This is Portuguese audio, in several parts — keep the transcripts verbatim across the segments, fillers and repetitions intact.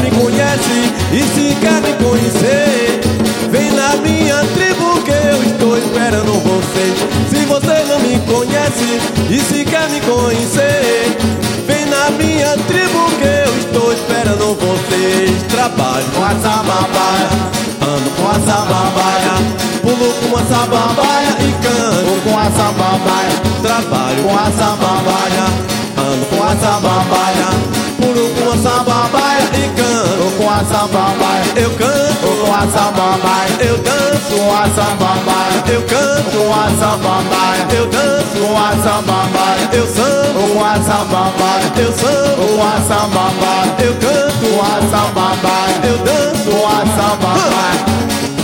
me conhece e se quer me conhecer, vem na minha tribo que eu estou esperando vocês. Se você não me conhece e se quer me conhecer, vem na minha tribo que eu estou esperando vocês. Trabalho com a samambaia, ando com a samambaia, pulo com a samambaia e canto com a samambaia. Trabalho com a samambaia, ando com a samambaia, pulo com a samambaia e canto com a samambaia. Eu canto com a samambaia, eu danço com a samambaia, eu canto com a samambaia, eu danço com a samambaia, eu sambo com a samambaia, eu sambo com a samambaia, eu canto com a samambaia, eu danço com a samambaia.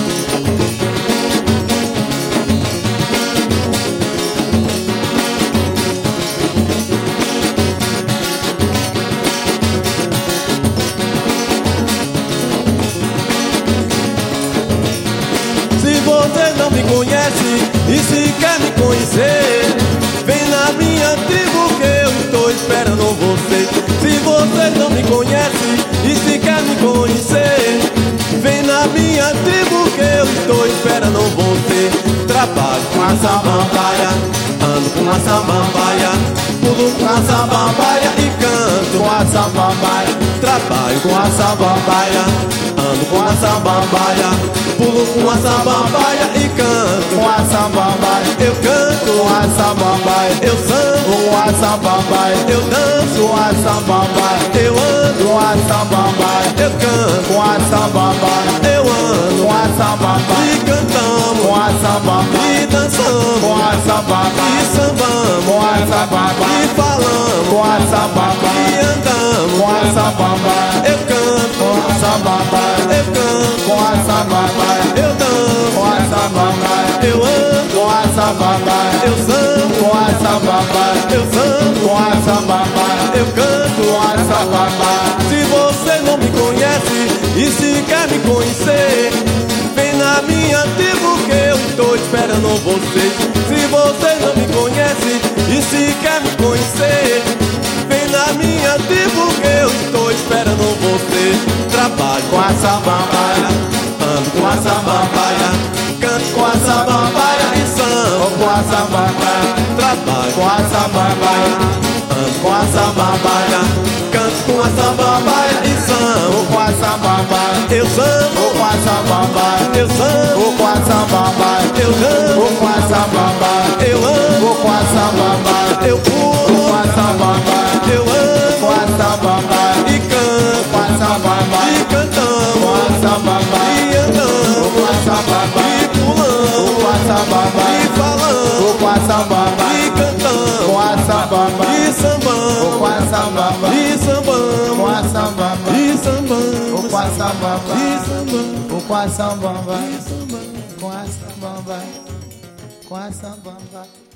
Você não me conhece e se quer me conhecer, vem na minha tribo que eu estou esperando você. Se você não me conhece e se quer me conhecer, vem na minha tribo que eu estou esperando você. Trabalho com a samambaia, ando com a samambaia, pulo com a samambaia e canto com a samambaia. Trabalho com a samambaia, ando com a samambaia, pulo com a samambaia e canto com a samambaia. Eu canto com a samambaia, eu sambo com a samambaia, eu danço com a samambaia, eu ando com a samambaia, eu canto com a samambaia, eu ando com a samambaia e cantamos com a samambaia e dançamos com a samambaia e sambamos com a samambaia e falamos com a samambaia e andamos com a samambaia. Eu canto com a samambaia, eu canto com a samambaia, eu danço com a samambaia, eu ando com a samambaia, eu sambo com a samambaia, eu sambo com a samambaia, eu canto com a samambaia. Se você não me conhece e se quer me conhecer, vem na minha tribo que eu estou esperando vocês. Se você não me conhece e se quer me conhecer, vem na minha tribo que eu estou esperando você. Trabalho com a samambaia, ando com a samambaia, canto com a samambaia e sambo com a samambaia. Trabalho com a samambaia, ando com a samambaia, canto com a samambaia e sambo com a samambaia. Eu sambo com a samambaia, eu sambo com a samambaia, eu danço com a samambaia, eu ando com a samambaia, eu pulo com a samambaia, eu ando com a samambaia e canto com a samambaia e cantamos com a samambaia e andamos com a samambaia e pulamos com a samambaia e falamos com a samambaia e cantamos com a samambaia e sambamos com a samambaia e sambamos com a samambaia e sambamos com a samambaia e sambamos com a samambaia e sambamos com a samambaia com a samambaia.